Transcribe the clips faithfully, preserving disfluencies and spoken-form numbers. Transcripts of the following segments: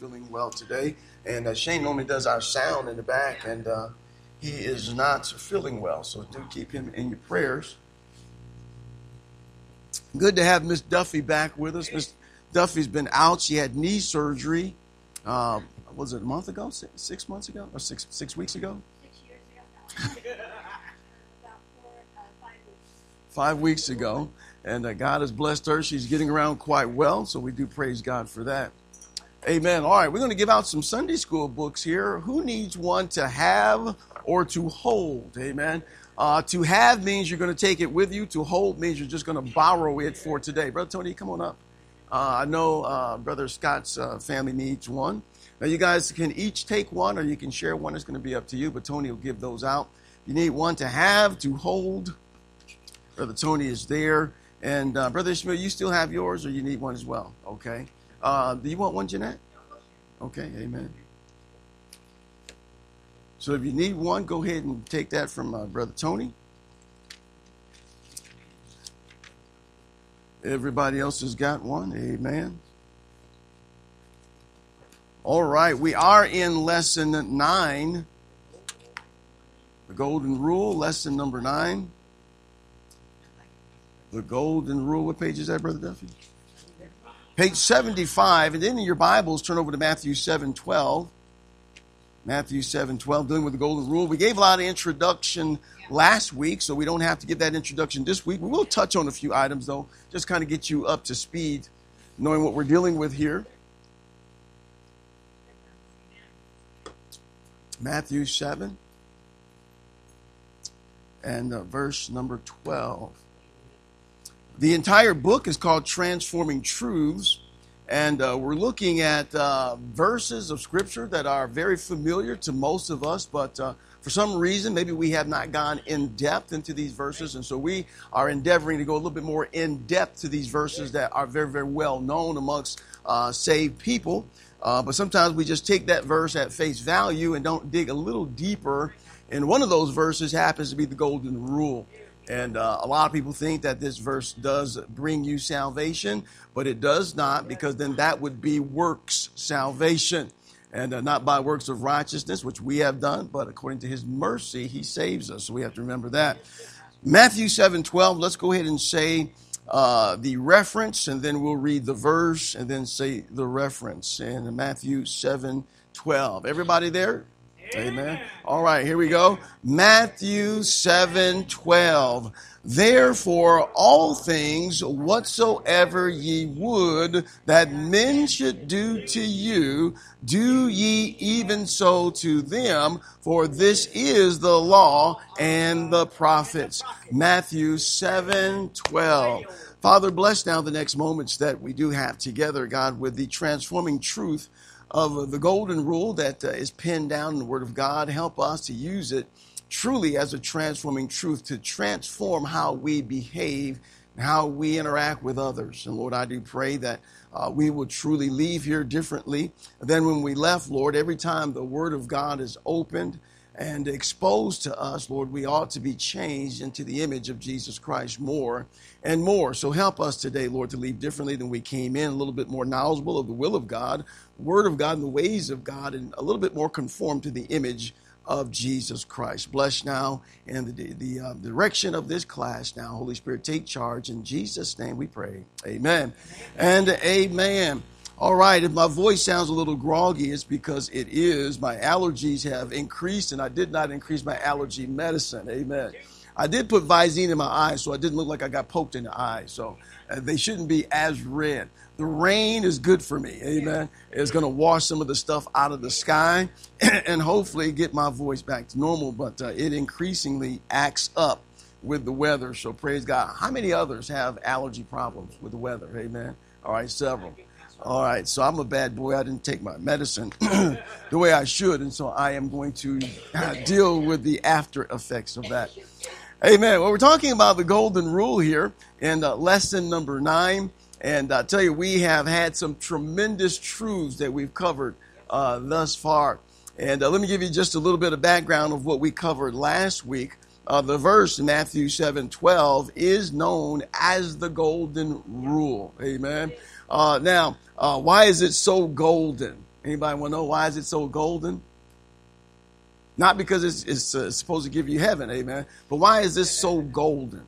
feeling well today. And uh, Shane normally does our sound in the back, and uh, he is not feeling well. So do keep him in your prayers. Good to have Miss Duffy back with us. Miss Duffy's been out. She had knee surgery. Uh, was it a month ago? Six, six months ago? Or six six weeks ago? Six years ago. About four, uh, five weeks. Five weeks ago. And uh, God has blessed her. She's getting around quite well, so we do praise God for that. Amen. All right, we're going to give out some Sunday school books here. Who needs one to have or to hold? Amen. Uh, to have means you're going to take it with you. To hold means you're just going to borrow it for today. Brother Tony, come on up. Uh, I know uh, Brother Scott's uh, family needs one. Now, you guys can each take one, or you can share one. It's going to be up to you, but Tony will give those out. You need one to have, to hold. Brother Tony is there. And uh, Brother Ishmael, you still have yours, or you need one as well? Okay. Uh, do you want one, Jeanette? Okay, amen. So if you need one, go ahead and take that from uh, Brother Tony. Everybody else has got one. Amen. All right, we are in lesson nine. The Golden Rule, lesson number nine. The Golden Rule. What page is that, Brother Duffy? Page seventy-five. And then in your Bibles, turn over to Matthew seven twelve. Matthew seven twelve, dealing with the Golden Rule. We gave a lot of introduction last week, so we don't have to give that introduction this week. We will touch on a few items, though, just kind of get you up to speed, knowing what we're dealing with here. Matthew seven and uh, verse number twelve. The entire book is called Transforming Truths, and uh, we're looking at uh, verses of Scripture that are very familiar to most of us, but uh, for some reason, maybe we have not gone in depth into these verses, and so we are endeavoring to go a little bit more in depth to these verses that are very, very well known amongst uh, saved people. Uh, but sometimes we just take that verse at face value and don't dig a little deeper. And one of those verses happens to be the Golden Rule. And uh, a lot of people think that this verse does bring you salvation, but it does not, because then that would be works salvation. And uh, not by works of righteousness, which we have done, but according to his mercy, he saves us. So we have to remember that. Matthew seven twelve, let's go ahead and say uh, the reference, and then we'll read the verse, and then say the reference. In Matthew seven twelve. Everybody there? Amen. All right, here we go. Matthew seven twelve. Therefore, all things whatsoever ye would that men should do to you, do ye even so to them, for this is the law and the prophets. Matthew seven twelve. Father, bless now the next moments that we do have together, God, with the transforming truth of the Golden Rule that uh, is pinned down in the Word of God. Help us to use it truly as a transforming truth to transform how we behave and how we interact with others. And Lord, I do pray that uh, we will truly leave here differently than when we left, Lord. Every time the Word of God is opened and exposed to us, Lord, we ought to be changed into the image of Jesus Christ more and more. So help us today, Lord, to leave differently than we came in, a little bit more knowledgeable of the will of God, the Word of God, and the ways of God, and a little bit more conformed to the image of Jesus Christ. Bless now in the, the uh, direction of this class now. Holy Spirit, take charge. In Jesus' name we pray. Amen and amen. All right, if my voice sounds a little groggy, it's because it is. My allergies have increased, and I did not increase my allergy medicine. Amen. I did put Visine in my eyes, so I didn't look like I got poked in the eye. So uh, they shouldn't be as red. The rain is good for me. Amen. It's going to wash some of the stuff out of the sky and hopefully get my voice back to normal. But uh, it increasingly acts up with the weather. So praise God. How many others have allergy problems with the weather? Amen. All right, several. All right, so I'm a bad boy. I didn't take my medicine the way I should, and so I am going to deal with the after effects of that. Amen. Well, we're talking about the Golden Rule here in uh, lesson number nine, and I tell you, we have had some tremendous truths that we've covered uh, thus far. And uh, let me give you just a little bit of background of what we covered last week. Uh, the verse in Matthew seven twelve is known as the Golden Rule. Amen. Uh, now, uh, why is it so golden? Anybody want to know why is it so golden? Not because it's, it's uh, supposed to give you heaven, amen. But why is this so golden?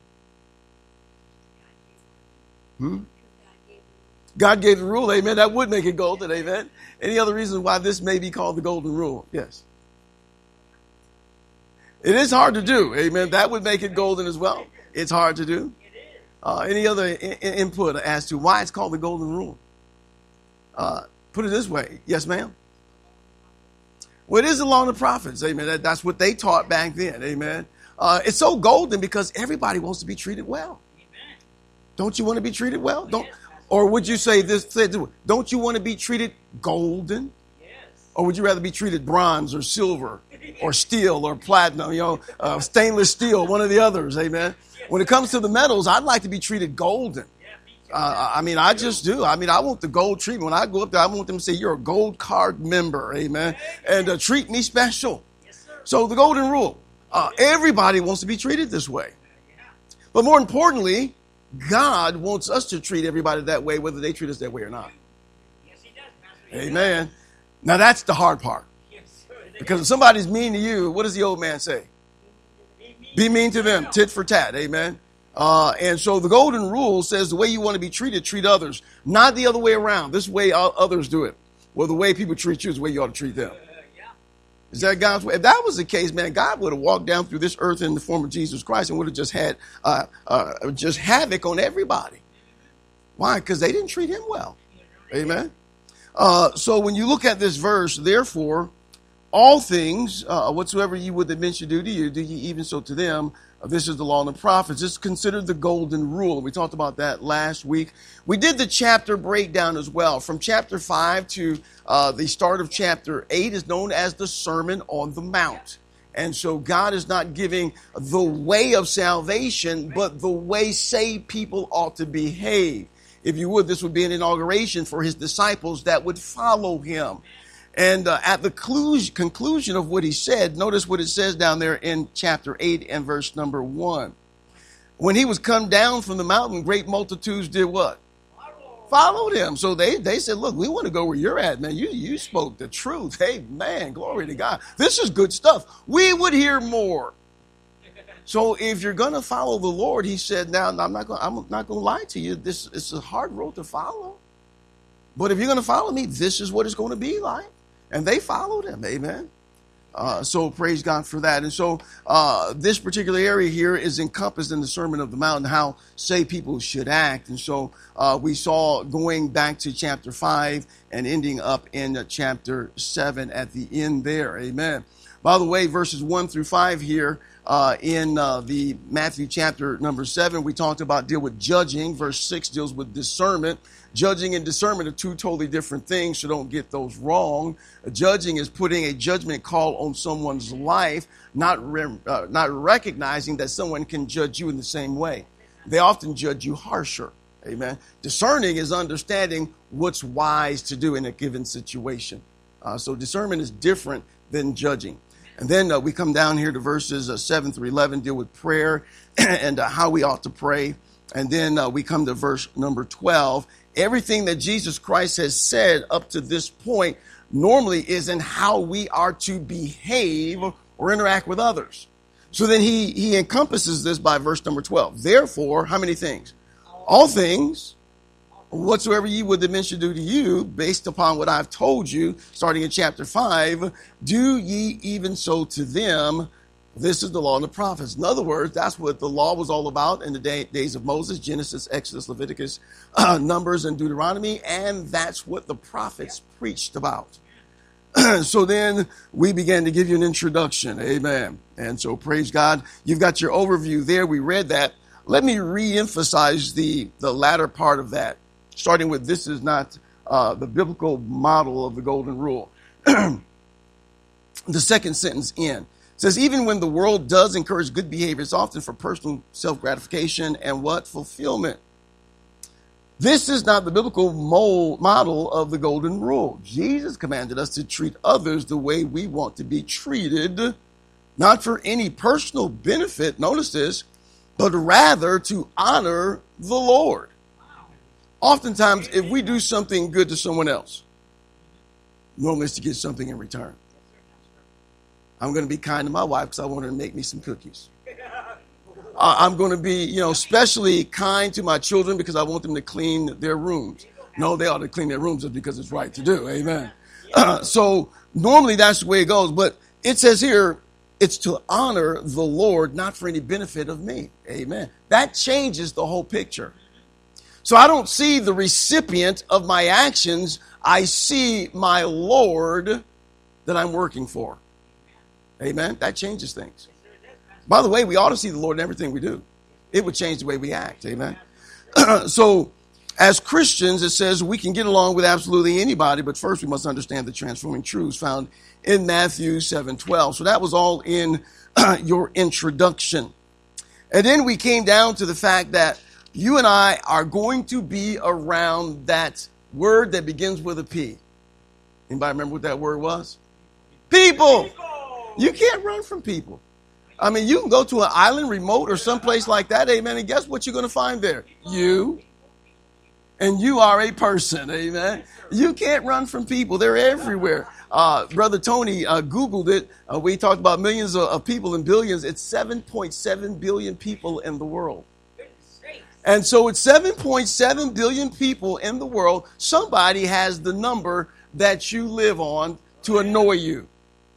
Hmm? God gave the rule, amen. That would make it golden, amen. Any other reason why this may be called the golden rule? Yes. It is hard to do, amen. That would make it golden as well. It's hard to do. Uh, any other I- input as to why it's called the golden rule? Uh, put it this way. Yes, ma'am. Well, it is the law of the prophets, amen. That, that's what they taught back then, amen. Uh, it's so golden because everybody wants to be treated well. Amen. Don't you want to be treated well? Don't, or would you say this? Say, don't you want to be treated golden? Yes. Or would you rather be treated bronze or silver or steel or platinum? You know, uh, stainless steel, one of the others, amen. When it comes to the metals, I'd like to be treated golden. Uh, I mean, I just do. I mean, I want the gold treatment. When I go up there, I want them to say, you're a gold card member, amen, and uh, treat me special. So the golden rule, uh, everybody wants to be treated this way. But more importantly, God wants us to treat everybody that way, whether they treat us that way or not. Amen. Now, that's the hard part. Because if somebody's mean to you, what does the old man say? Be mean to them, tit for tat, amen. Uh, and so the golden rule says the way you want to be treated, treat others. Not the other way around. This way others do it. Well, the way people treat you is the way you ought to treat them. Is that God's way? If that was the case, man, God would have walked down through this earth in the form of Jesus Christ and would have just had uh, uh, just havoc on everybody. Why? Because they didn't treat him well. Amen. Uh, so when you look at this verse, therefore, all things, uh, whatsoever you would that men should do to you, do ye even so to them. This is the law and the prophets. It's considered the golden rule. We talked about that last week. We did the chapter breakdown as well. From chapter five to uh, the start of chapter eight is known as the Sermon on the Mount. And so God is not giving the way of salvation, but the way saved people ought to behave. If you would, this would be an inauguration for his disciples that would follow him. And uh, at the conclusion of what he said, notice what it says down there in chapter eight and verse number one. When he was come down from the mountain, great multitudes did what? Follow. Followed him. So they, they said, look, we want to go where you're at, man. You, you spoke the truth. Hey, man, glory to God. This is good stuff. We would hear more. So if you're going to follow the Lord, he said, now I'm not going I'm not going to lie to you. This it's a hard road to follow. But if you're going to follow me, this is what it's going to be like. And they followed him. Amen. Uh, so praise God for that. And so uh, this particular area here is encompassed in the Sermon of the Mount, how say people should act. And so uh, we saw going back to chapter five and ending up in uh, chapter seven at the end there. Amen. By the way, verses one through five here uh, in uh, the Matthew chapter number seven, we talked about deal with judging. Verse six deals with discernment. Judging and discernment are two totally different things, so don't get those wrong. Judging is putting a judgment call on someone's life, not re- uh, not recognizing that someone can judge you in the same way. They often judge you harsher. Amen. Discerning is understanding what's wise to do in a given situation. Uh, so discernment is different than judging. And then uh, we come down here to verses uh, seven through eleven, deal with prayer and uh, how we ought to pray. And then uh, we come to verse number twelve. Everything that Jesus Christ has said up to this point normally is in how we are to behave or interact with others. So then he, he encompasses this by verse number twelve. Therefore, how many things? All things, whatsoever ye would that men should do to you, based upon what I've told you, starting in chapter five, do ye even so to them. This is the law and the prophets. In other words, that's what the law was all about in the day, days of Moses, Genesis, Exodus, Leviticus, uh, Numbers, and Deuteronomy. And that's what the prophets preached about. So then we began to give you an introduction. Amen. And so praise God. You've got your overview there. We read that. Let me re-emphasize the, the latter part of that, starting with this is not uh, the biblical model of the golden rule. The second sentence in. It says, even when the world does encourage good behavior, it's often for personal self-gratification and what? Fulfillment. This is not the biblical mold, model of the golden rule. Jesus commanded us to treat others the way we want to be treated, not for any personal benefit, notice this, but rather to honor the Lord. Oftentimes, if we do something good to someone else, Normally it's to get something in return. I'm going to be kind to my wife because I want her to make me some cookies. I'm going to be, you know, especially kind to my children because I want them to clean their rooms. No, they ought to clean their rooms just because it's right to do. Amen. Uh, so normally that's the way it goes. But it says here, it's to honor the Lord, not for any benefit of me. Amen. That changes the whole picture. So I don't see the recipient of my actions. I see my Lord that I'm working for. Amen. That changes things. By the way, we ought to see the Lord in everything we do. It would change the way we act. Amen. So as Christians, it says we can get along with absolutely anybody, but first we must understand the transforming truths found in Matthew seven twelve. So that was all in your introduction. And then we came down to the fact that you and I are going to be around that word that begins with a P. Anybody remember what that word was? People. You can't run from people. I mean, you can go to an island remote or someplace like that, amen, and guess what you're going to find there? You. And you are a person, amen. You can't run from people. They're everywhere. Uh, Brother Tony uh, Googled it. Uh, we talked about millions of, of people and billions. It's seven point seven billion people in the world. And so it's seven point seven billion people in the world. Somebody has the number that you live on to annoy you.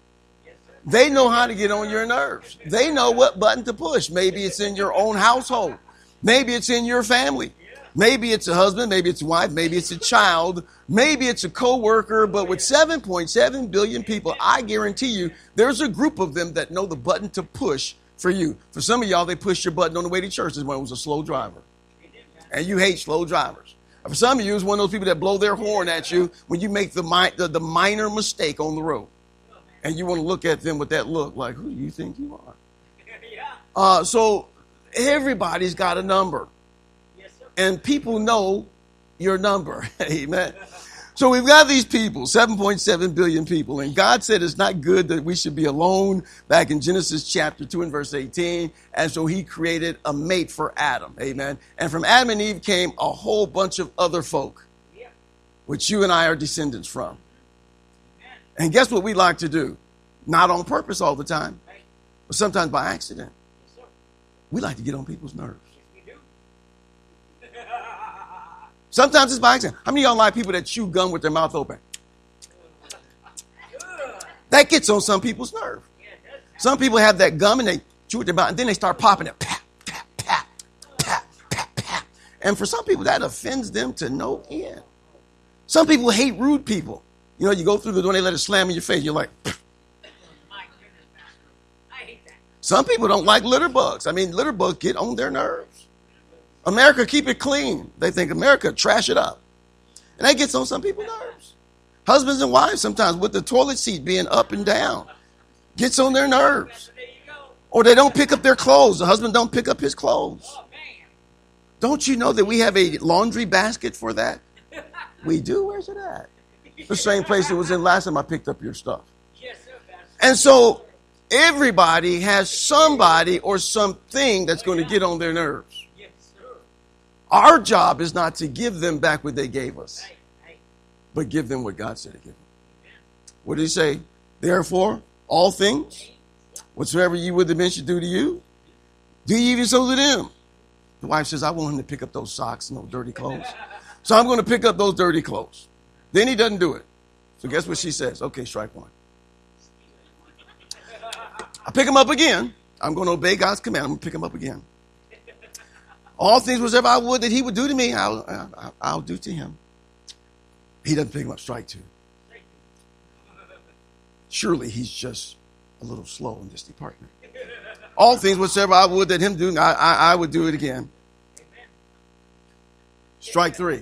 They know how to get on your nerves. They know what button to push. Maybe it's in your own household. Maybe it's in your family. Maybe it's a husband. Maybe it's a wife. Maybe it's a child. Maybe it's a coworker. But with seven point seven billion people, I guarantee you there's a group of them that know the button to push for you. For some of y'all, they pushed your button on the way to church when it was a slow driver. And you hate slow drivers. For some of you, it's one of those people that blow their horn at you when you make the, mi- the, the minor mistake on the road. And you want to look at them with that look like, who do you think you are? Uh, so everybody's got a number. And people know your number. Amen. So we've got these people, seven point seven billion people. And God said it's not good that we should be alone back in Genesis chapter two and verse eighteen. And so he created a mate for Adam. Amen. And from Adam and Eve came a whole bunch of other folk, which you and I are descendants from. And guess what we like to do? Not on purpose all the time, but sometimes by accident. We like to get on people's nerves. Sometimes it's by accident. How many of y'all like people that chew gum with their mouth open? That gets on some people's nerve. Some people have that gum and they chew with their mouth and then they start popping it. Pat, pat, pat, pat, pat, pat. And for some people that offends them to no end. Some people hate rude people. You know, you go through the door and they let it slam in your face. You're like, some people don't like litter bugs. I mean, litter bugs get on their nerves. America, keep it clean. They think America, trash it up. And that gets on some people's nerves. Husbands and wives sometimes with the toilet seat being up and down. Gets on their nerves. Or they don't pick up their clothes. The husband don't pick up his clothes. Don't you know that we have a laundry basket for that? We do? Where's it at? The same place it was in last time I picked up your stuff. And so everybody has somebody or something that's going to get on their nerves. Our job is not to give them back what they gave us, but give them what God said to give them. What did he say? Therefore, all things, whatsoever you would have men should do to you, do ye even so to them. The wife says, I want him to pick up those socks and those dirty clothes. So I'm going to pick up those dirty clothes. Then he doesn't do it. So guess what she says? Okay, strike one. I pick him up again. I'm going to obey God's command. I'm going to pick him up again. All things whatever I would that he would do to me, I'll, I'll, I'll do to him. He doesn't pick him up, strike two. Surely he's just a little slow in this department. All things whatsoever I would that him do, I, I, I would do it again. Strike three.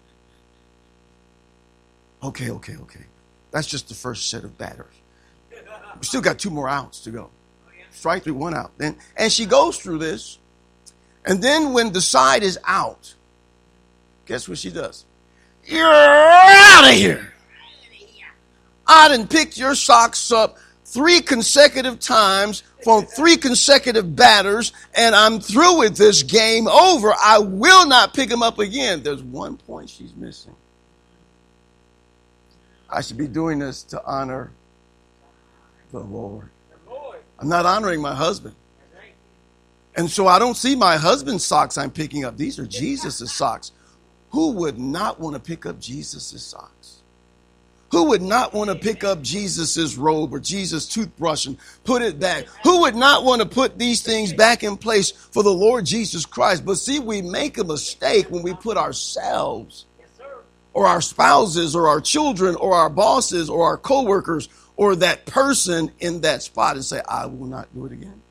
Okay, okay, okay. That's just the first set of batters. We still got two more outs to go. Strike three, one out. Then, and she goes through this. And then when the side is out, guess what she does? You're out of here. I done picked your socks up three consecutive times from three consecutive batters, and I'm through with this. Game over. I will not pick them up again. There's one point she's missing. I should be doing this to honor the Lord. I'm not honoring my husband. And so I don't see my husband's socks I'm picking up. These are Jesus' socks. Who would not want to pick up Jesus' socks? Who would not want to pick up Jesus' robe or Jesus' toothbrush and put it back? Who would not want to put these things back in place for the Lord Jesus Christ? But see, we make a mistake when we put ourselves or our spouses or our children or our bosses or our coworkers or that person in that spot and say, I will not do it again.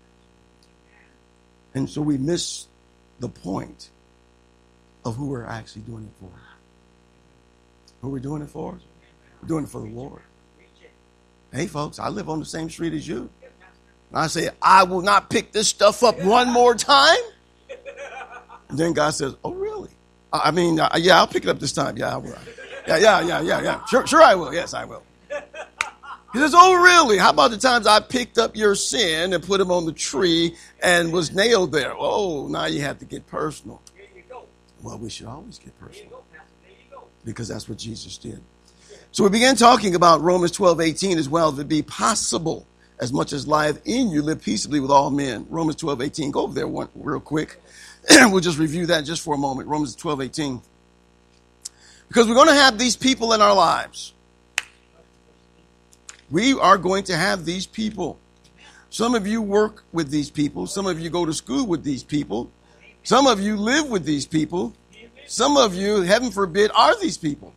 And so we miss the point of who we're actually doing it for. Who we're doing it for? We're doing it for the Lord. Hey, folks, I live on the same street as you. And I say, I will not pick this stuff up one more time. And then God says, oh, really? I mean, uh, yeah, I'll pick it up this time. Yeah, I will. Yeah, yeah, yeah, yeah, yeah. Sure, sure I will. Yes, I will. He says, oh, really? How about the times I picked up your sin and put him on the tree and was nailed there? Oh, now you have to get personal. Well, we should always get personal because that's what Jesus did. So we began talking about Romans twelve eighteen as well. If it be possible, as much as lieth in you, live peaceably with all men. Romans twelve eighteen. Go over there one real quick. We'll just review that just for a moment. Romans twelve eighteen. Because we're going to have these people in our lives. We are going to have these people. Some of you work with these people. Some of you go to school with these people. Some of you live with these people. Some of you, heaven forbid, are these people.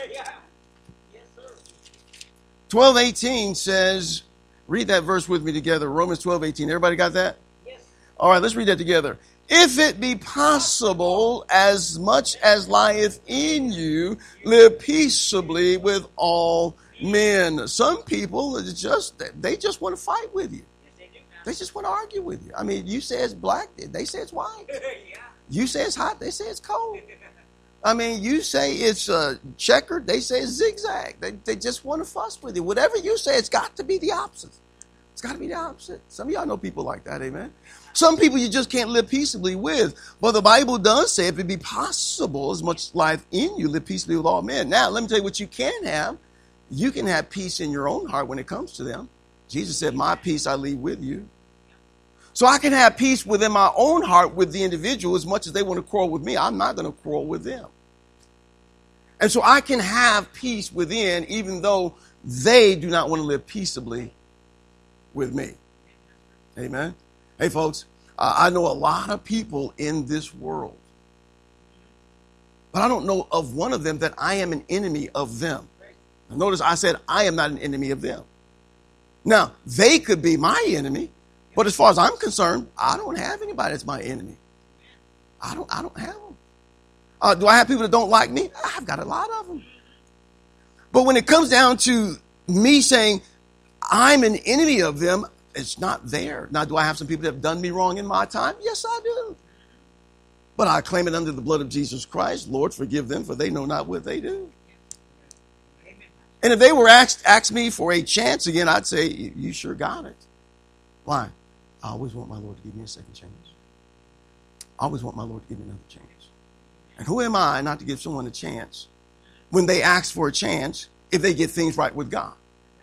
twelve eighteen says, read that verse with me together. Romans twelve eighteen. Everybody got that? Yes. All right, let's read that together. If it be possible, as much as lieth in you, live peaceably with all men. Some people just they just want to fight with you. They just want to argue with you. I mean, you say it's black, they say it's white. You say it's hot, they say it's cold. I mean, you say it's uh, checkered, they say it's zigzag. They they just want to fuss with you. Whatever you say, it's got to be the opposite. It's got to be the opposite. Some of y'all know people like that, amen? Some people you just can't live peaceably with. But the Bible does say if it be possible, as much life in you, live peaceably with all men. Now, let me tell you what you can have. You can have peace in your own heart when it comes to them. Jesus said, my peace I leave with you. So I can have peace within my own heart with the individual as much as they want to quarrel with me. I'm not going to quarrel with them. And so I can have peace within even though they do not want to live peaceably with me. Amen. Hey, folks, uh, I know a lot of people in this world, but I don't know of one of them that I am an enemy of them. Now, notice I said I am not an enemy of them. Now, they could be my enemy, but as far as I'm concerned, I don't have anybody that's my enemy. I don't, I don't have them. Uh, do I have people that don't like me? I've got a lot of them. But when it comes down to me saying I'm an enemy of them, it's not there. Now, do I have some people that have done me wrong in my time? Yes, I do. But I claim it under the blood of Jesus Christ. Lord, forgive them, for they know not what they do. And if they were asked, asked me for a chance again, I'd say, you sure got it. Why? I always want my Lord to give me a second chance. I always want my Lord to give me another chance. And who am I not to give someone a chance when they ask for a chance if they get things right with God?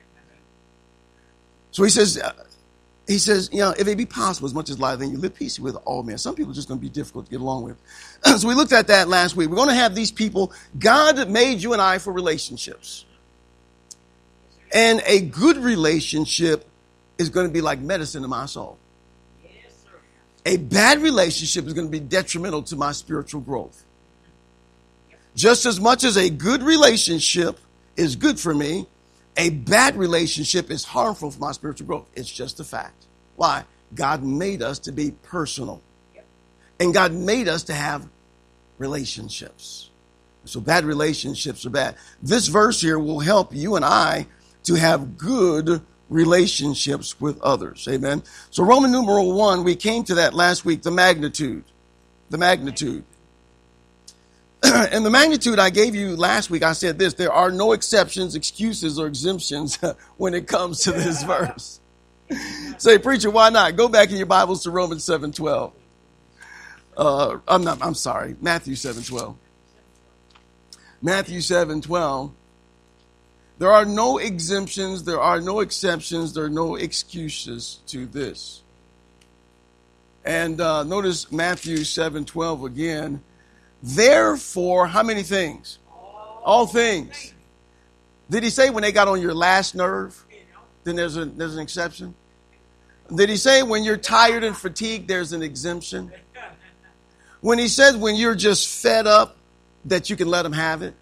So he says, uh, he says, you know, if it be possible, as much as life, then you live peaceably with all men. Some people are just going to be difficult to get along with. So we looked at that last week. We're going to have these people. God made you and I for relationships. And a good relationship is going to be like medicine to my soul. A bad relationship is going to be detrimental to my spiritual growth. Just as much as a good relationship is good for me, a bad relationship is harmful for my spiritual growth. It's just a fact. Why? God made us to be personal. And God made us to have relationships. So bad relationships are bad. This verse here will help you and I to have good relationships with others. Amen. So Roman numeral one, we came to that last week, the magnitude. The magnitude. And the magnitude I gave you last week, I said this: there are no exceptions, excuses, or exemptions when it comes to this verse. Say, preacher, why not? Go back in your Bibles to Romans seven twelve. Uh, I'm not, I'm sorry, Matthew seven twelve. Matthew seven twelve. There are no exemptions. There are no exceptions. There are no excuses to this. And uh, notice Matthew seven twelve again. Therefore, how many things? All things. Did he say when they got on your last nerve? Then there's a there's an exception. Did he say when you're tired and fatigued, there's an exemption? When he said when you're just fed up, that you can let him have it?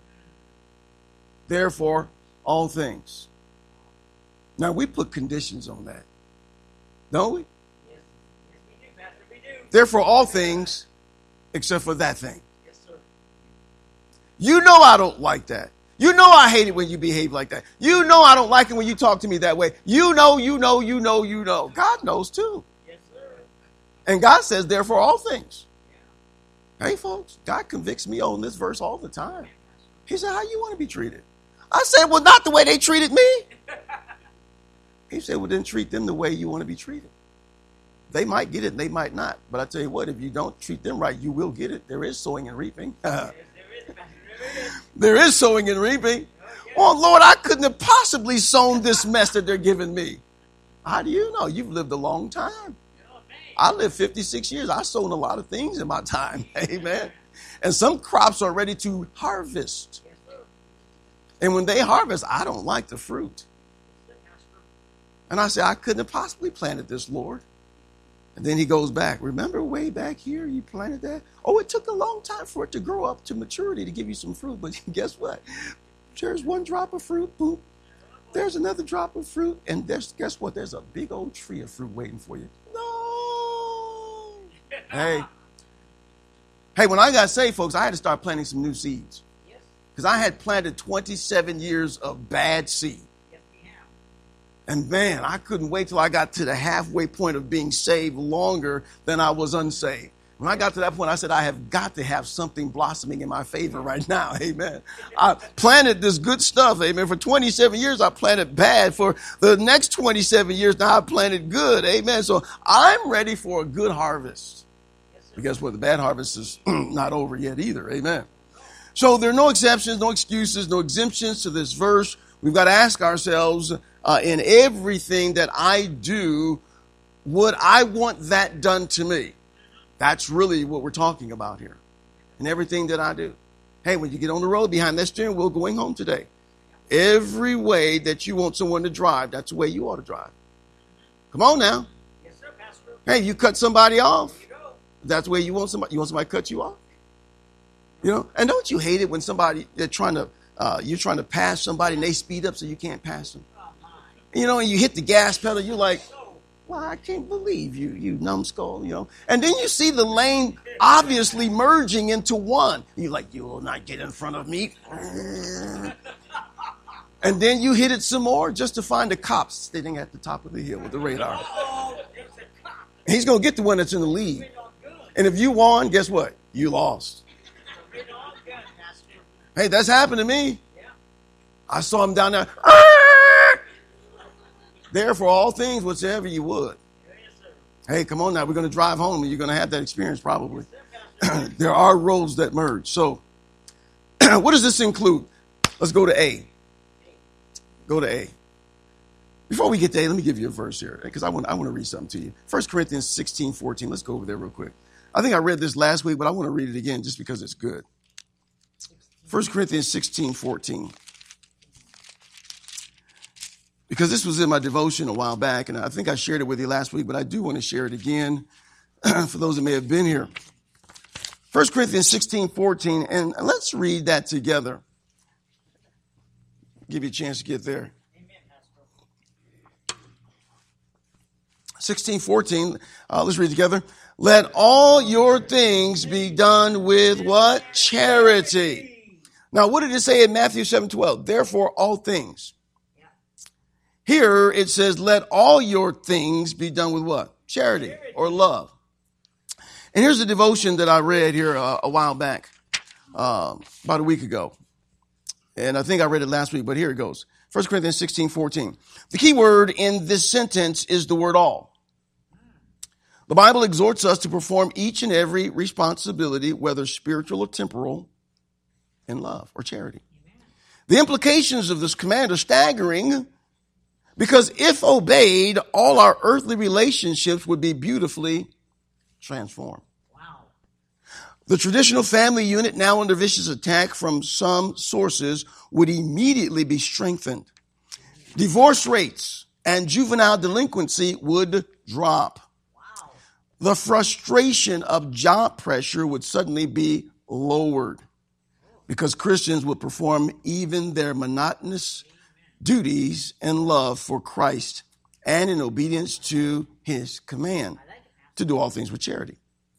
Therefore, all things. Now, we put conditions on that, don't we? Yes, yes we do, Pastor, we do. Therefore, all things except for that thing. Yes, sir. You know I don't like that. You know I hate it when you behave like that. You know I don't like it when you talk to me that way. You know, you know, you know, you know. God knows too. Yes, sir. And God says, therefore, all things. Hey, folks, God convicts me on this verse all the time. He said, how you want to be treated? I said, well, not the way they treated me. He said, well, then treat them the way you want to be treated. They might get it, and they might not. But I tell you what, if you don't treat them right, you will get it. There is sowing and reaping. Yes, there is, Pastor, there is. There is sowing and reaping. Oh, Lord, I couldn't have possibly sown this mess that they're giving me. How do you know? You've lived a long time. I lived fifty-six years. I've sown a lot of things in my time. Amen. And some crops are ready to harvest. And when they harvest, I don't like the fruit. And I say, I couldn't have possibly planted this, Lord. And then he goes back. Remember way back here, you planted that? Oh, it took a long time for it to grow up to maturity to give you some fruit. But guess what? There's one drop of fruit, boom. There's another drop of fruit. And there's, guess what? There's a big old tree of fruit waiting for you. No. Hey. Hey, when I got saved, folks, I had to start planting some new seeds. Because I had planted twenty-seven years of bad seed. Yes, we have. And man, I couldn't wait till I got to the halfway point of being saved longer than I was unsaved. When I got to that point, I said, I have got to have something blossoming in my favor right now. Amen. I planted this good stuff. Amen. For twenty-seven years, I planted bad. For the next twenty-seven years, now I planted good. Amen. So I'm ready for a good harvest. Yes, sir. But guess what? The bad harvest is not over yet either. Amen. So there are no exceptions, no excuses, no exemptions to this verse. We've got to ask ourselves, uh, in everything that I do, would I want that done to me? That's really what we're talking about here. In everything that I do. Hey, when you get on the road behind that steering wheel going home today, every way that you want someone to drive, that's the way you ought to drive. Come on now. Yes, sir, Pastor. Hey, you cut somebody off. There you go. That's the way you want somebody. You want somebody to cut you off? You know, and don't you hate it when somebody, they're trying to, uh, you're trying to pass somebody and they speed up so you can't pass them. Oh, my. You know, and you hit the gas pedal, you're like, well, I can't believe you, you numbskull, you know. And then you see the lane obviously merging into one. And you're like, you will not get in front of me. And then you hit it some more just to find the cops sitting at the top of the hill with the radar. Oh, it's a cop. He's going to get the one that's in the lead. Been on good. And if you won, guess what? You lost. Been on good, Pastor. Hey, that's happened to me. Yeah. I saw him down there. Therefore, all things whatsoever you would. Yes, sir. Hey, come on now. We're going to drive home and you're going to have that experience probably. Yes, sir, Pastor. There are roads that merge. So what does this include? Let's go to A. Go to A. Before we get to A, let me give you a verse here because I want, I want to read something to you. First Corinthians sixteen fourteen. Let's go over there real quick. I think I read this last week, but I want to read it again just because it's good. First Corinthians sixteen fourteen. Because this was in my devotion a while back, and I think I shared it with you last week, but I do want to share it again for those that may have been here. First Corinthians sixteen fourteen, and let's read that together. Give you a chance to get there. Amen, Pastor. sixteen fourteen, uh, let's read together. Let all your things be done with what? Charity. Now, what did it say in Matthew seven twelve? Therefore, all things. Here it says, let all your things be done with what? Charity or love. And here's a devotion that I read here uh, a while back, uh, about a week ago. And I think I read it last week, but here it goes. First Corinthians sixteen fourteen. The key word in this sentence is the word all. The Bible exhorts us to perform each and every responsibility, whether spiritual or temporal, in love or charity. The implications of this command are staggering because if obeyed, all our earthly relationships would be beautifully transformed. Wow. The traditional family unit, now under vicious attack from some sources, would immediately be strengthened. Divorce rates and juvenile delinquency would drop. Wow. The frustration of job pressure would suddenly be lowered because Christians would perform even their monotonous duties in love for Christ and in obedience to his command to do all things with charity.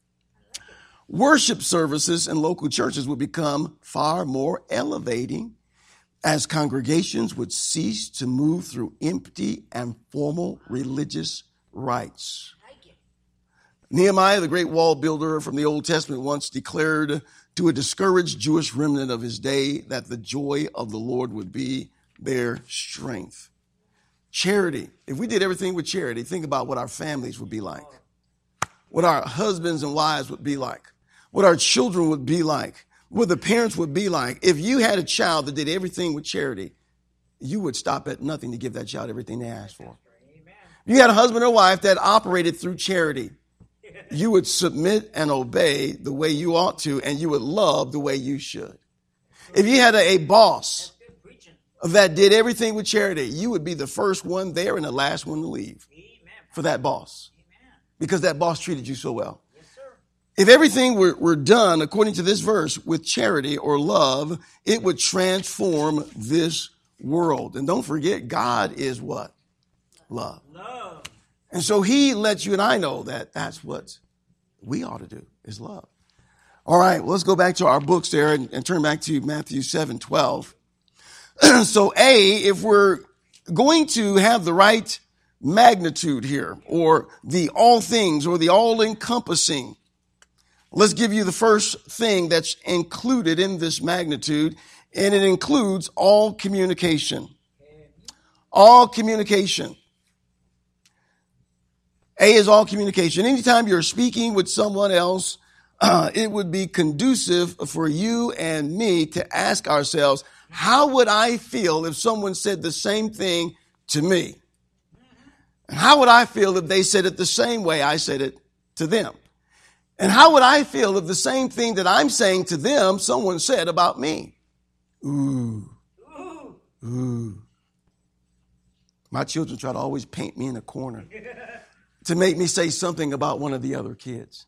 Worship services in local churches would become far more elevating as congregations would cease to move through empty and formal religious rites. Nehemiah, the great wall builder from the Old Testament, once declared to a discouraged Jewish remnant of his day that the joy of the Lord would be their strength. Charity. If we did everything with charity, think about what our families would be like, what our husbands and wives would be like, what our children would be like, what the parents would be like. If you had a child that did everything with charity, you would stop at nothing to give that child everything they asked for. If you had a husband or wife that operated through charity, you would submit and obey the way you ought to, and you would love the way you should. If you had a, a boss that did everything with charity, you would be the first one there and the last one to leave for that boss because that boss treated you so well. If everything were, were done according to this verse with charity or love, it would transform this world. And don't forget, God is what? Love. Love. And so he lets you and I know that that's what we ought to do is love. All right, well, let's go back to our books there and, and turn back to Matthew seven twelve. So A, if we're going to have the right magnitude here, or the all things, or the all encompassing, let's give you the first thing that's included in this magnitude, and it includes all communication. All communication. A is all communication. Anytime you're speaking with someone else, uh, it would be conducive for you and me to ask ourselves, how would I feel if someone said the same thing to me? And how would I feel if they said it the same way I said it to them? And how would I feel if the same thing that I'm saying to them, someone said about me? Ooh. Ooh. My children try to always paint me in a corner to make me say something about one of the other kids.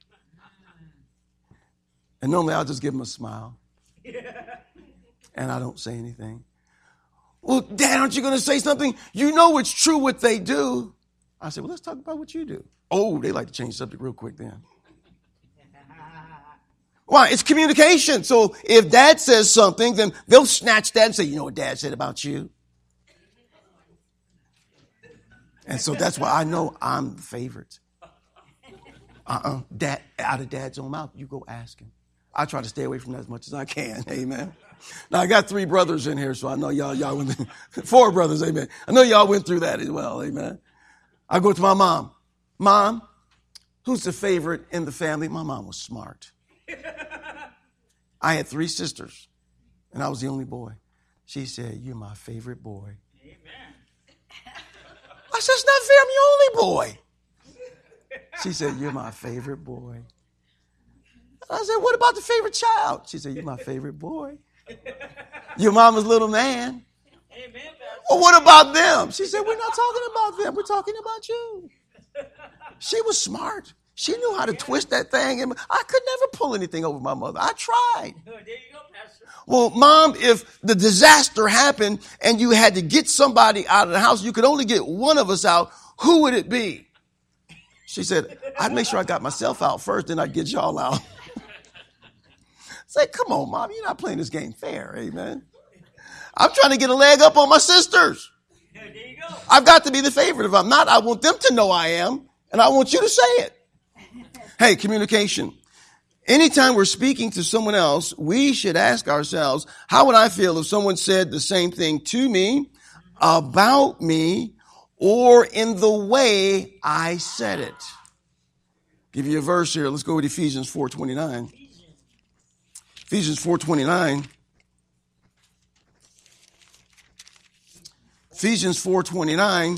And normally I'll just give them a smile. And I don't say anything. Well, Dad, aren't you going to say something? You know it's true what they do. I said, well, let's talk about what you do. Oh, they like to change the subject real quick then. Why? It's communication. So if Dad says something, then they'll snatch that and say, you know what Dad said about you? And so that's why I know I'm the favorite. Uh-uh. Dad, out of Dad's own mouth, you go ask him. I try to stay away from that as much as I can. Amen. Now, I got three brothers in here, so I know y'all, y'all went, four brothers, amen. I know y'all went through that as well, amen. I go to my mom. Mom, who's the favorite in the family? My mom was smart. I had three sisters, and I was the only boy. She said, you're my favorite boy. Amen. I said, it's not fair, I'm your only boy. She said, you're my favorite boy. I said, what about the favorite child? She said, you're my favorite boy. Your mama's little man. Amen. Well, what about them? She said, we're not talking about them. We're talking about you. She was smart. She knew how to twist that thing. And I could never pull anything over my mother. I tried. There you go, Pastor. Well, Mom, if the disaster happened and you had to get somebody out of the house, you could only get one of us out, who would it be? She said, I'd make sure I got myself out first, then I'd get y'all out. Say, come on, Mom, you're not playing this game fair, amen. I'm trying to get a leg up on my sisters. There you go. I've got to be the favorite. If I'm not, I want them to know I am, and I want you to say it. Hey, communication. Anytime we're speaking to someone else, we should ask ourselves, how would I feel if someone said the same thing to me, about me, or in the way I said it? Give you a verse here. Let's go with Ephesians four twenty-nine. Ephesians four twenty-nine. Ephesians four twenty-nine.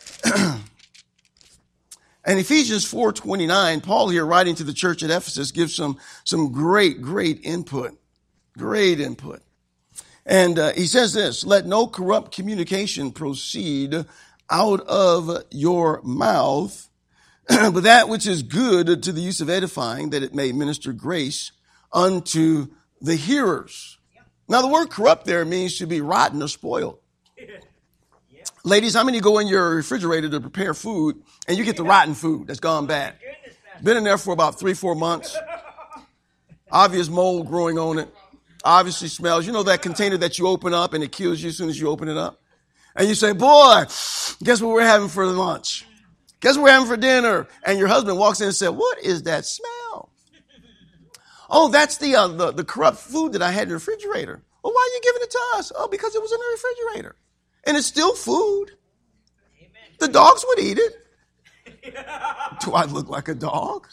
And Ephesians four twenty-nine, Paul here writing to the church at Ephesus gives some, some great, great input. Great input. And uh, he says this, let no corrupt communication proceed out of your mouth, but that which is good to the use of edifying, that it may minister grace unto the hearers. Now, the word corrupt there means to be rotten or spoiled. Ladies, how many go in your refrigerator to prepare food and you get the rotten food that's gone bad? Been in there for about three, four months. Obvious mold growing on it. Obviously smells. You know that container that you open up and it kills you as soon as you open it up? And you say, boy, guess what we're having for lunch? Guess what we're having for dinner? And your husband walks in and says, what is that smell? Oh, that's the, uh, the the corrupt food that I had in the refrigerator. Well, why are you giving it to us? Oh, because it was in the refrigerator. And it's still food. The dogs would eat it. Do I look like a dog?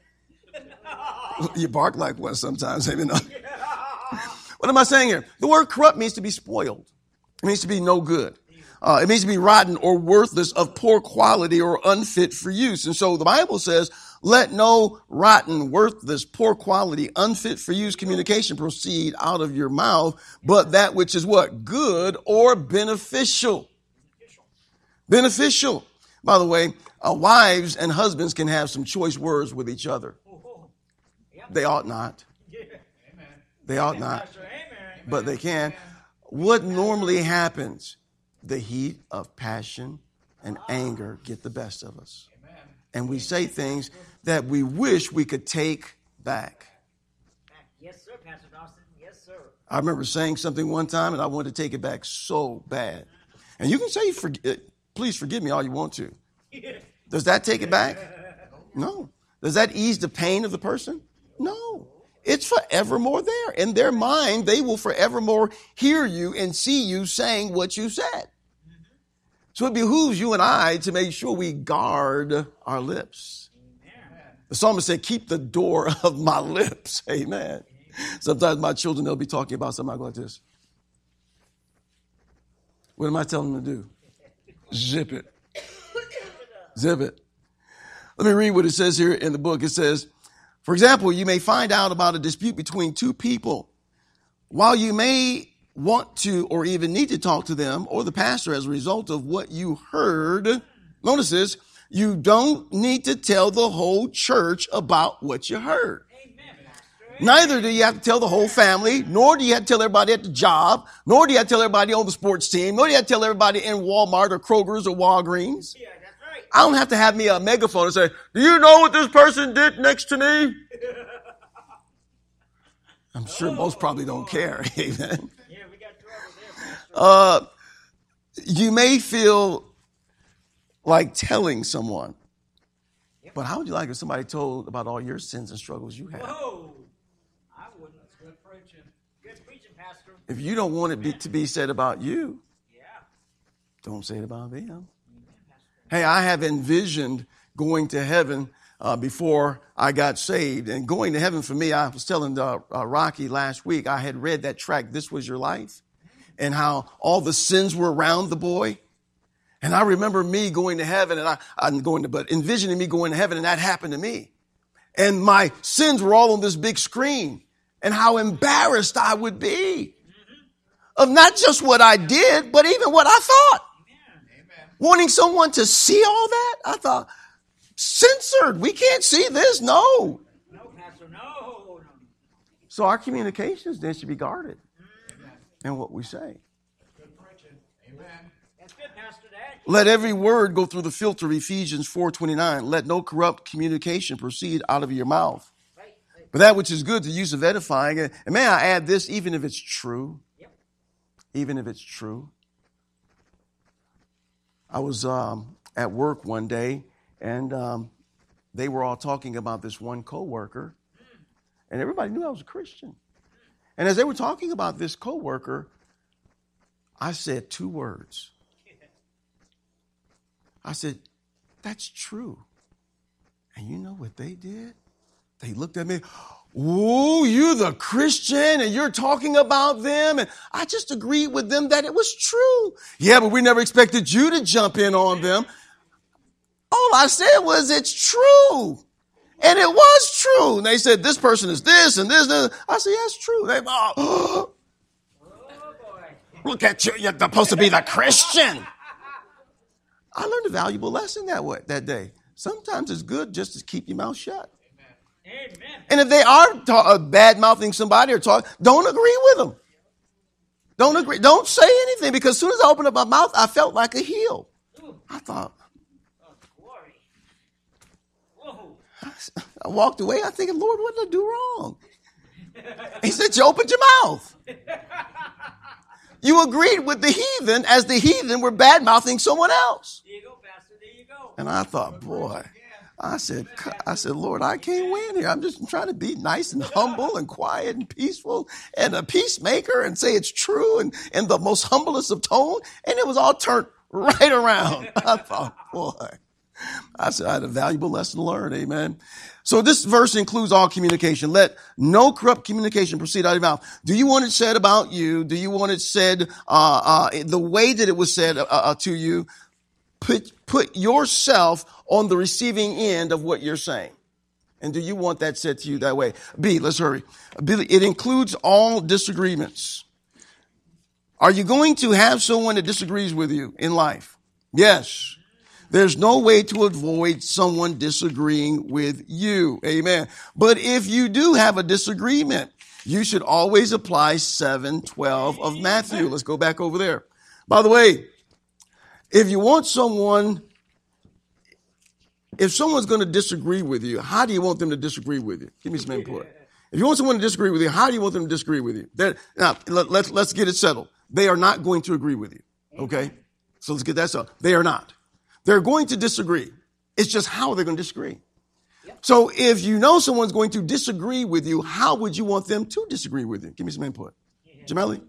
You bark like one sometimes, maybe not. What am I saying here? The word corrupt means to be spoiled. It means to be no good. Uh, it means to be rotten or worthless, of poor quality or unfit for use. And so the Bible says, let no rotten, worthless, poor quality, unfit for use communication proceed out of your mouth, but that which is what? Good or beneficial. Beneficial. By the way, uh, wives and husbands can have some choice words with each other. They ought not. They ought not. But they can. What normally happens? The heat of passion and anger get the best of us. And we say things that we wish we could take back. Yes, sir, Pastor Dawson. Yes, sir. I remember saying something one time and I wanted to take it back so bad. And you can say, forg- please forgive me all you want to. Does that take it back? No. Does that ease the pain of the person? No. It's forevermore there. In their mind, they will forevermore hear you and see you saying what you said. So it behooves you and I to make sure we guard our lips. Amen. The psalmist said, keep the door of my lips. Amen. Sometimes my children, they'll be talking about something like this. What am I telling them to do? Zip it. Zip it. Let me read what it says here in the book. It says, for example, you may find out about a dispute between two people. While you may want to or even need to talk to them or the pastor as a result of what you heard, notice this, you don't need to tell the whole church about what you heard. Neither do you have to tell the whole family, nor do you have to tell everybody at the job, nor do you have to tell everybody on the sports team, nor do you have to tell everybody in Walmart or Kroger's or Walgreens. Yeah, that's right. I don't have to have me a megaphone and say, do you know what this person did next to me? I'm sure most probably don't care. Amen. Yeah, we got trouble there, Pastor. Uh, you may feel like telling someone, but how would you like if somebody told about all your sins and struggles you have? Whoa. I wouldn't. Good preaching. Good preaching, Pastor. If you don't want it be, to be said about you, Yeah. don't say it about them. Hey, I have envisioned going to heaven uh, before I got saved. And going to heaven for me, I was telling uh, uh, Rocky last week, I had read that track, This Was Your Life, and how all the sins were around the boy. And I remember me going to heaven, and I, I'm going to, but envisioning me going to heaven, and that happened to me. And my sins were all on this big screen, and how embarrassed I would be of not just what I did, but even what I thought. Amen. Wanting someone to see all that, I thought, censored. We can't see this. No. No, Pastor, no. no. So our communications then should be guarded in what we say. Good preaching. Amen. That's good, Pastor. That. Let every word go through the filter, Ephesians four twenty-nine. Let no corrupt communication proceed out of your mouth. Right. Right. But that which is good to the use of edifying. And may I add this, even if it's true. Yep. Even if it's true. I was um, at work one day, and um, they were all talking about this one coworker, and everybody knew I was a Christian. And as they were talking about this coworker, I said two words. I said, that's true. And you know what they did? They looked at me. Ooh, you're the Christian and you're talking about them. And I just agreed with them that it was true. Yeah, but we never expected you to jump in on them. All I said was it's true. And it was true. And they said, this person is this and this. And this. I said, yeah, it's true. They, oh, look at you. You're supposed to be the Christian. I learned a valuable lesson that way, that day. Sometimes it's good just to keep your mouth shut. Amen. And if they are ta- uh, bad-mouthing somebody or talk, don't agree with them. Don't agree. Don't say anything, because as soon as I opened up my mouth, I felt like a heel. I thought, Oh, glory. Whoa. I walked away. I thinking, Lord, what did I do wrong? He said, you opened your mouth. You agreed with the heathen as the heathen were bad-mouthing someone else. There you go, Pastor. There you go. And I thought, boy, I said, I said, Lord, I can't win here. I'm just trying to be nice and humble and quiet and peaceful and a peacemaker and say it's true and in the most humblest of tone. And it was all turned right around. I thought, boy, I said, I had a valuable lesson to learn. Amen. So this verse includes all communication. Let no corrupt communication proceed out of your mouth. Do you want it said about you? Do you want it said, uh, uh, the way that it was said uh, uh, to you? Put, put yourself on the receiving end of what you're saying. And do you want that said to you that way? B, let's hurry. B, it includes all disagreements. Are you going to have someone that disagrees with you in life? Yes. There's no way to avoid someone disagreeing with you. Amen. But if you do have a disagreement, you should always apply seven twelve of Matthew. Let's go back over there. By the way, if you want someone, if someone's going to disagree with you, how do you want them to disagree with you? Give me some input. If you want someone to disagree with you, how do you want them to disagree with you? They're, now, let, let's, let's get it settled. They are not going to agree with you. Okay? So let's get that settled. They are not. They're going to disagree. It's just how they're going to disagree. So if you know someone's going to disagree with you, how would you want them to disagree with you? Give me some input. Jameli?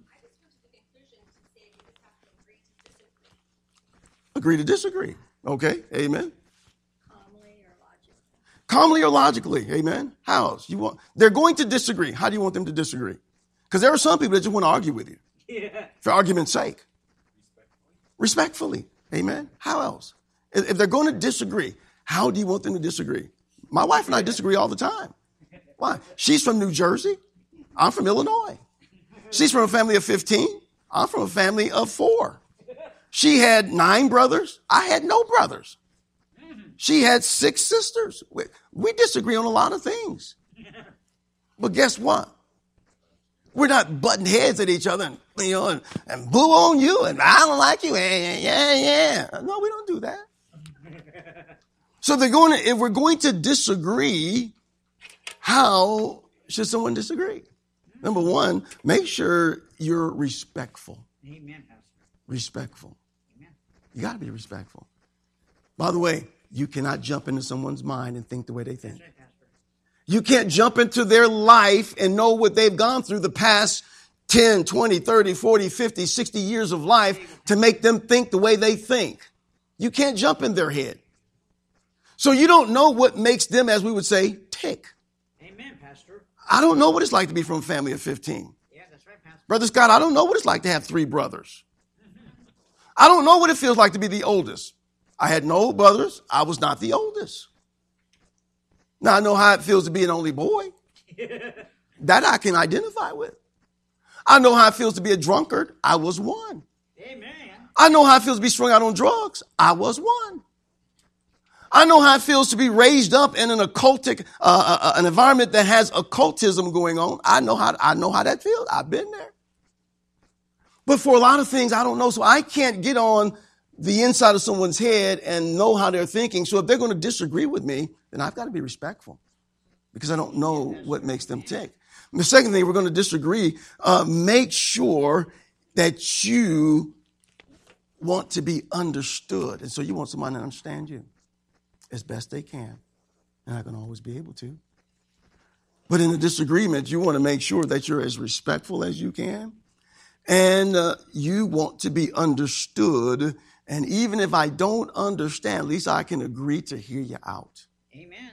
Agree to disagree. Okay. Amen. Calmly or logically. Calmly or logically. Amen. How else? You want, they're going to disagree. How do you want them to disagree? Because there are some people that just want to argue with you. Yeah. For argument's sake. Respectfully. Amen. How else? If if they're going to disagree, how do you want them to disagree? My wife and I disagree all the time. Why? She's from New Jersey. I'm from Illinois. She's from a family of fifteen. I'm from a family of four. She had nine brothers. I had no brothers. She had six sisters. We, we disagree on a lot of things. But guess what? We're not butting heads at each other and, you know, and, and boo on you and I don't like you. Yeah, yeah, yeah. No, we don't do that. So they're going to, if we're going to disagree, how should someone disagree? Number one, make sure you're respectful. Amen, Pastor. Respectful. Amen. You got to be respectful. By the way, you cannot jump into someone's mind and think the way they think. That's right, Pastor. You can't jump into their life and know what they've gone through the past ten, twenty, thirty, forty, fifty, sixty years of life to make them think the way they think. You can't jump in their head. So you don't know what makes them, as we would say, tick. Amen, Pastor. I don't know what it's like to be from a family of fifteen. Yeah, that's right, Pastor. Brother Scott, I don't know what it's like to have three brothers. I don't know what it feels like to be the oldest. I had no brothers. I was not the oldest. Now I know how it feels to be an only boy. That I can identify with. I know how it feels to be a drunkard. I was one. Amen. I know how it feels to be strung out on drugs. I was one. I know how it feels to be raised up in an occultic, uh, uh, an environment that has occultism going on. I know how, I know how that feels. I've been there. But for a lot of things, I don't know. So I can't get on the inside of someone's head and know how they're thinking. So if they're going to disagree with me, then I've got to be respectful because I don't know what makes them tick. And the second thing, we're going to disagree. Uh, make sure that you want to be understood. And so you want someone to understand you as best they can. They're not going to always be able to. But in a disagreement, you want to make sure that you're as respectful as you can. And uh, you want to be understood. And even if I don't understand, at least I can agree to hear you out. Amen.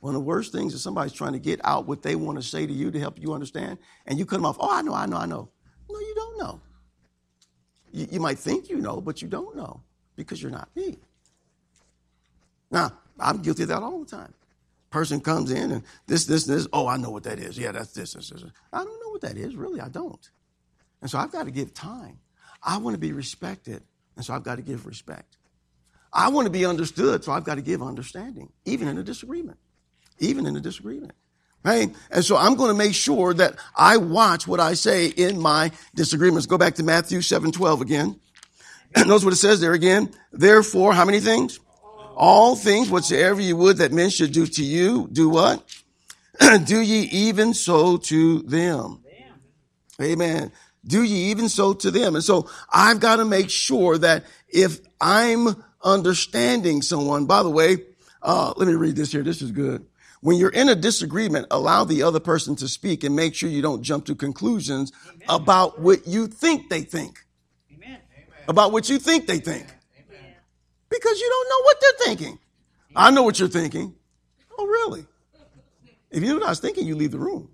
One of the worst things is somebody's trying to get out what they want to say to you to help you understand, and you cut them off. Oh, I know, I know, I know. No, you don't know. You, you might think you know, but you don't know because you're not me. Now, I'm guilty of that all the time. Person comes in and this, this, this. Oh, I know what that is. Yeah, that's this, this, this. I don't know what that is. Really, I don't. And so I've got to give time. I want to be respected, and so I've got to give respect. I want to be understood, so I've got to give understanding, even in a disagreement. Even in a disagreement. Right? And so I'm going to make sure that I watch what I say in my disagreements. Go back to Matthew seven twelve again. Notice what it says there again. Therefore, how many things? All things whatsoever you would that men should do to you, do what? Do ye even so to them. Amen. Do ye even so to them. And so I've got to make sure that if I'm understanding someone, by the way, uh, let me read this here. This is good. When you're in a disagreement, allow the other person to speak and make sure you don't jump to conclusions Amen. About what you think they think. Amen. About what you think they think. Amen. Because you don't know what they're thinking. I know what you're thinking. Oh, really? If you know what I was thinking, you leave the room.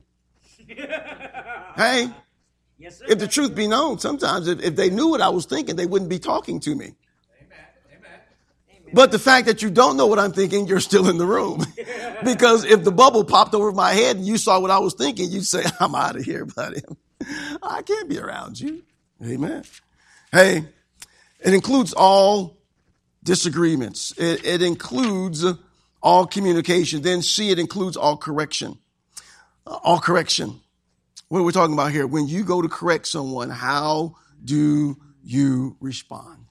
Hey, yes, sir. If the truth be known, sometimes if, if they knew what I was thinking, they wouldn't be talking to me. But the fact that you don't know what I'm thinking, you're still in the room. Because if the bubble popped over my head and you saw what I was thinking, you'd say, I'm out of here, buddy. I can't be around you. Amen. Hey, it includes all disagreements. It, it includes all communication. Then C, it includes all correction. Uh, all correction. What are we talking about here? When you go to correct someone, how do you respond?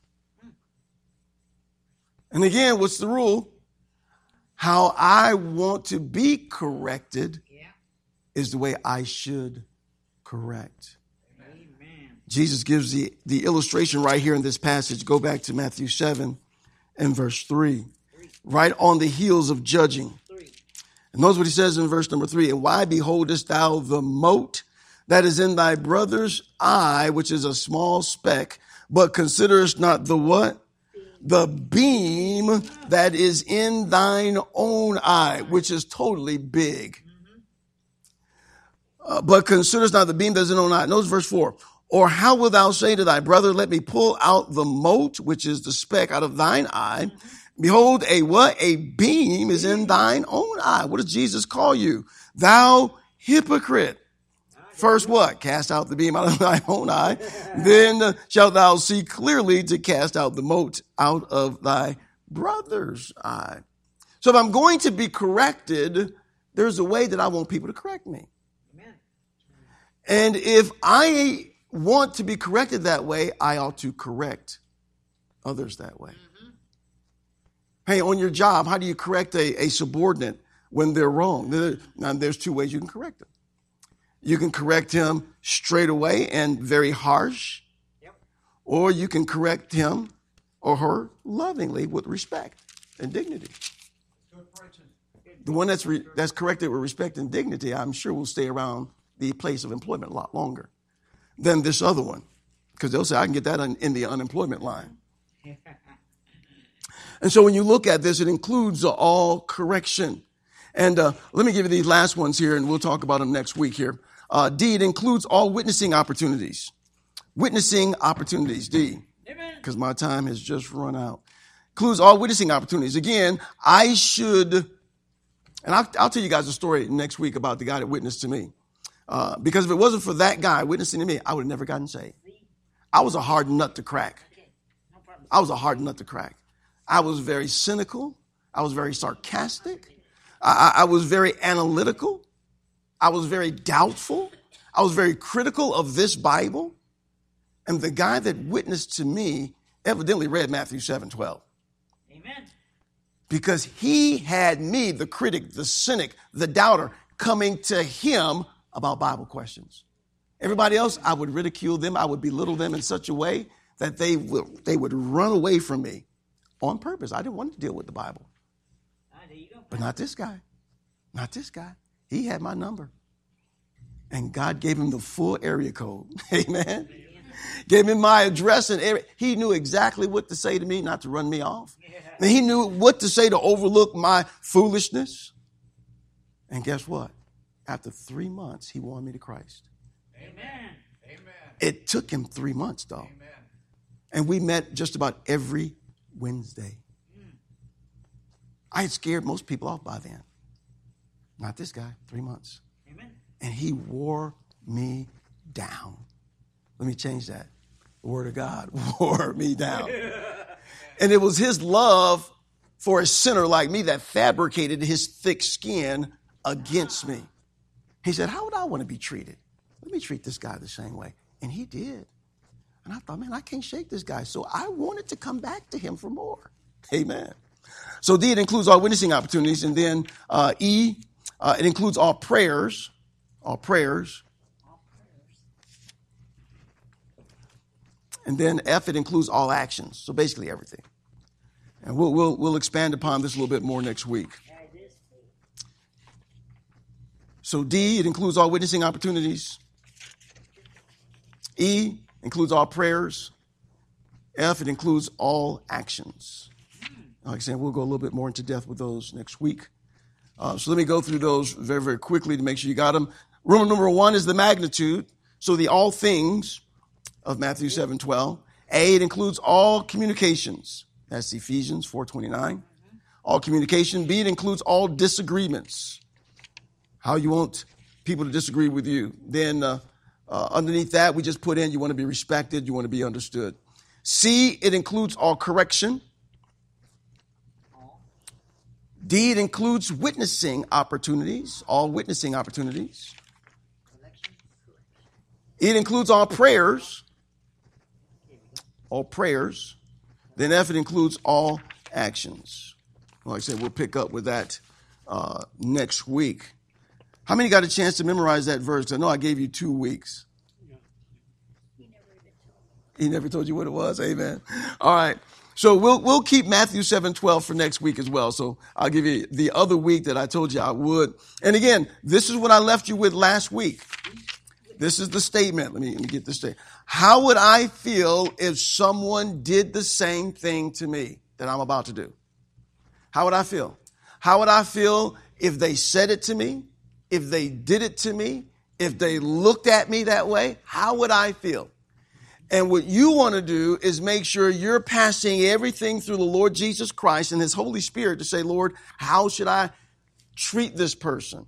And again, what's the rule? How I want to be corrected yeah. is the way I should correct. Amen. Jesus gives the, the illustration right here in this passage. Go back to Matthew seven and verse three. three. Right on the heels of judging. Three. And notice what he says in verse number three. And why beholdest thou the mote that is in thy brother's eye, which is a small speck, but considerest not the what? The beam that is in thine own eye, which is totally big. Uh, but considerest not the beam that is in thine own eye. Notice verse four. Or how wilt thou say to thy brother, let me pull out the mote, which is the speck out of thine eye. Behold, a what? A beam is in thine own eye. What does Jesus call you? Thou hypocrite. First what? Cast out the beam out of thy own eye. Then uh, shalt thou see clearly to cast out the mote out of thy brother's eye. So if I'm going to be corrected, there's a way that I want people to correct me. Amen. And if I want to be corrected that way, I ought to correct others that way. Mm-hmm. Hey, on your job, how do you correct a, a subordinate when they're wrong? There, now, there's two ways you can correct them. You can correct him straight away and very harsh, yep. Or you can correct him or her lovingly with respect and dignity. The one that's re- that's corrected with respect and dignity, I'm sure will stay around the place of employment a lot longer than this other one, because they'll say, I can get that in, in the unemployment line. And so when you look at this, it includes all correction. And uh, let me give you these last ones here, and we'll talk about them next week here. Uh, D, it includes all witnessing opportunities. Witnessing opportunities, D, because my time has just run out. Includes all witnessing opportunities. Again, I should, and I'll, I'll tell you guys a story next week about the guy that witnessed to me. Uh, because if it wasn't for that guy witnessing to me, I would have never gotten saved. I was a hard nut to crack. I was a hard nut to crack. I was very cynical. I was very sarcastic. I, I was very analytical. I was very doubtful. I was very critical of this Bible. And the guy that witnessed to me evidently read Matthew seven twelve. Amen. Because he had me, the critic, the cynic, the doubter, coming to him about Bible questions. Everybody else, I would ridicule them. I would belittle them in such a way that they would, they would run away from me on purpose. I didn't want to deal with the Bible. Ah, there you go. But not this guy. Not this guy. He had my number. And God gave him the full area code. Amen. Gave him my address and area. He knew exactly what to say to me, not to run me off. And he knew what to say to overlook my foolishness. And guess what? After three months, he won me to Christ. Amen. Amen. It took him three months, though. Amen. And we met just about every Wednesday. I had scared most people off by then. Not this guy, three months. Amen. And he wore me down. Let me change that. The word of God wore me down. And it was his love for a sinner like me that fabricated his thick skin against me. He said, how would I want to be treated? Let me treat this guy the same way. And he did. And I thought, man, I can't shake this guy. So I wanted to come back to him for more. Amen. So D, it includes all witnessing opportunities. And then uh, E, uh, it includes all prayers. All prayers. And then F, it includes all actions. So basically everything. And we'll, we'll, we'll expand upon this a little bit more next week. So D, it includes all witnessing opportunities. E, includes all prayers. F, it includes all actions. Like I said, we'll go a little bit more into depth with those next week. Uh, so let me go through those very, very quickly to make sure you got them. Rule number one is the magnitude. So the all things of Matthew seven twelve. A, it includes all communications. That's Ephesians four twenty-nine. All communication. B, it includes all disagreements. How you want people to disagree with you. Then uh, uh, underneath that, we just put in you want to be respected, you want to be understood. C, it includes all correction. D, it includes witnessing opportunities, all witnessing opportunities. It includes all prayers, all prayers. Then F, it includes all actions. Like I said, we'll pick up with that uh, next week. How many got a chance to memorize that verse? 'Cause I know I gave you two weeks. He never told you what it was. Amen. All right. So we'll we'll keep Matthew seven twelve for next week as well. So I'll give you the other week that I told you I would. And again, this is what I left you with last week. This is the statement. Let me, let me get this straight. How would I feel if someone did the same thing to me that I'm about to do? How would I feel? How would I feel if they said it to me? If they did it to me? If they looked at me that way? How would I feel? And what you want to do is make sure you're passing everything through the Lord Jesus Christ and his Holy Spirit to say, Lord, how should I treat this person?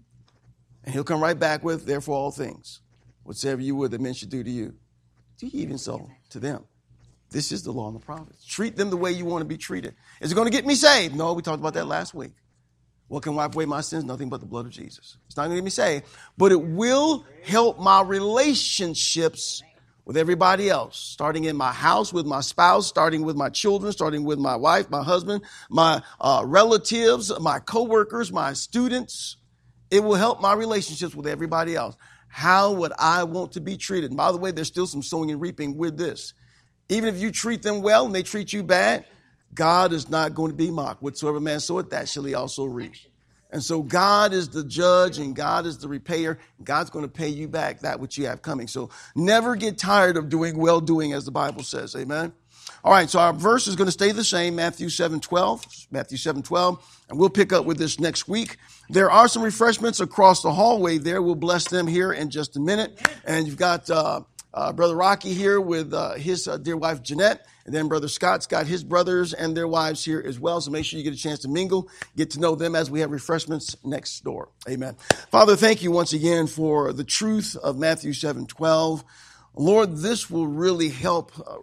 And he'll come right back with, therefore, all things, whatsoever you would that men should do to you, do ye even so to them. This is the law and the prophets. Treat them the way you want to be treated. Is it going to get me saved? No, we talked about that last week. What can wipe away my sins? Nothing but the blood of Jesus. It's not going to get me saved, but it will help my relationships with everybody else, starting in my house with my spouse, starting with my children, starting with my wife, my husband, my uh, relatives, my coworkers, my students. It will help my relationships with everybody else. How would I want to be treated? And by the way, there's still some sowing and reaping with this. Even if you treat them well and they treat you bad, God is not going to be mocked. Whatsoever man soweth, that shall he also reap. And so God is the judge and God is the repayer. God's going to pay you back that which you have coming. So never get tired of doing well doing, as the Bible says. Amen. All right. So our verse is going to stay the same. Matthew seven twelve, Matthew seven twelve. And we'll pick up with this next week. There are some refreshments across the hallway there. We'll bless them here in just a minute. And you've got, uh, uh, Brother Rocky here with, uh, his uh, dear wife, Jeanette. And then Brother Scott's got his brothers and their wives here as well. So make sure you get a chance to mingle, get to know them as we have refreshments next door. Amen. Father, thank you once again for the truth of Matthew seven twelve. Lord, this will really help uh,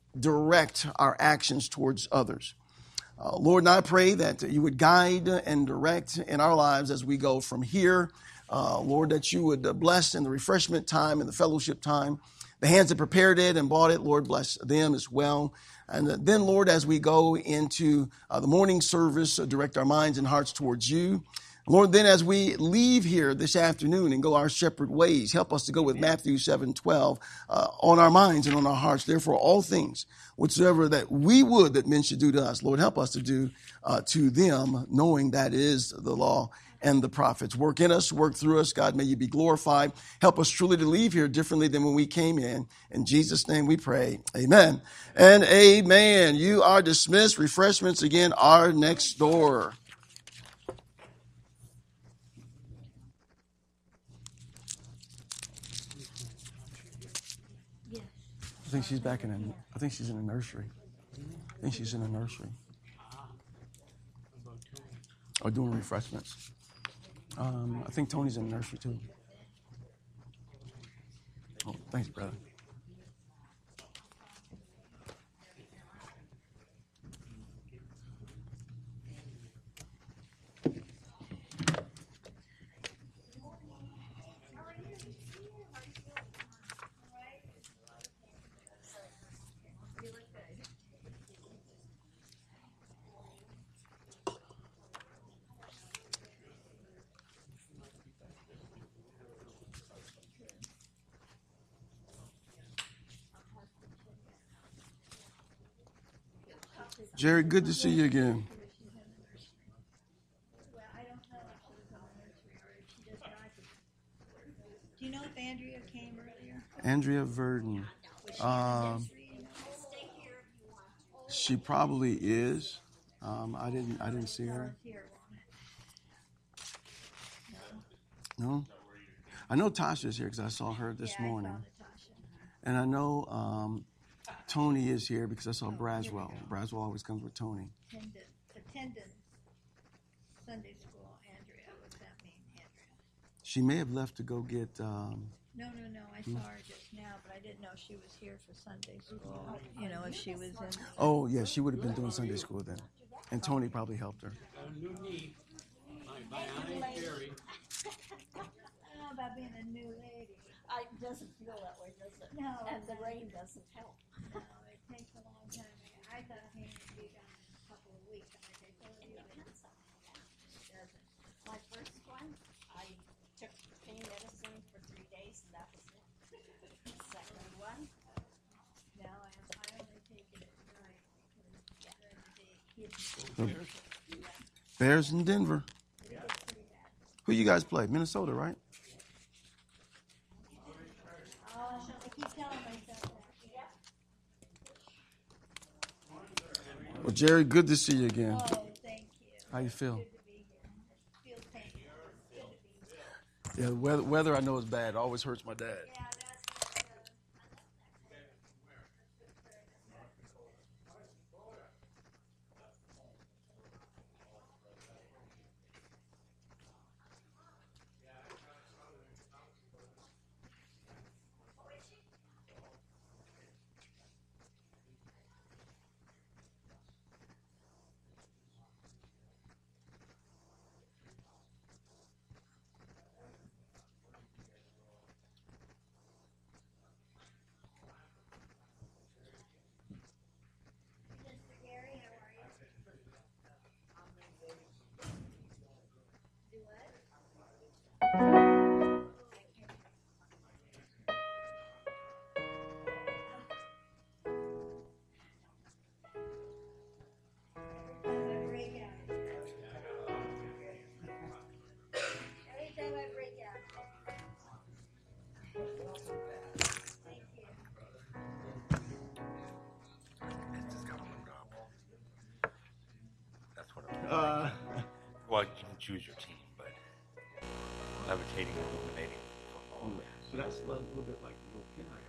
direct our actions towards others. Uh, Lord, and I pray that you would guide and direct in our lives as we go from here. Uh, Lord, that you would bless in the refreshment time and the fellowship time. The hands that prepared it and bought it, Lord, bless them as well. And then, Lord, as we go into uh, the morning service, uh, direct our minds and hearts towards you. Lord, then as we leave here this afternoon and go our separate ways, help us to go with Matthew seven twelve uh, on our minds and on our hearts. Therefore, all things whatsoever that we would that men should do to us, Lord, help us to do uh, to them, knowing that is the law and the prophets. Work in us, work through us. God, may you be glorified. Help us truly to leave here differently than when we came in. In Jesus' name we pray. Amen and amen. You are dismissed. Refreshments again are next door. I think she's back in. A, I think she's in a nursery. I think she's in a nursery. Or doing refreshments. Um, I think Tony's in the nursery too. Oh, thanks, brother. Jerry, good to see you again. Well, I don't know if she was in the nursery or if she just got. Do you know if Andrea came earlier? Andrea Verdon. Um, she probably is. Um, I didn't. I didn't see her. No. I know Tasha's here because I saw her this Yeah, I morning, saw Natasha. and I know um, Tony is here because I saw Braswell. Braswell always comes with Tony. Attendance, attendance, Sunday school, Andrea. What's that mean, Andrea? She may have left to go get. Um, No, no, no. I saw her just now, but I didn't know she was here for Sunday school. You know, if she was in. oh yeah, she would have been doing Sunday school then, and Tony probably helped her. A new knee. My, my Aunt Jerry. I don't know about being a new lady. I, it doesn't feel that way, does it? No, And the it rain doesn't help. No, it takes a long time. I thought it may be done in a couple of weeks. I'm like, I told you, but it doesn't. My first one, I took pain medicine for three days and that was it. Second one, No, I, I only take it at night because during the day kids. Bears in Denver. Who you guys play? Minnesota, right? Oh, I keep telling myself that. Well, Jerry, good to see you again. Oh, thank you. How you feel? Good to be here. Feels painful. It's good to be here. Yeah, weather, weather I know is bad. It always hurts my dad. Yeah, that's. Uh, Mister Gary, how are you? Do what? Every time I break out. Every time I break out. Thank you. That's what I'm Uh, Well, you can choose your team, but levitating, illuminating. so that's a little bit like the little pin I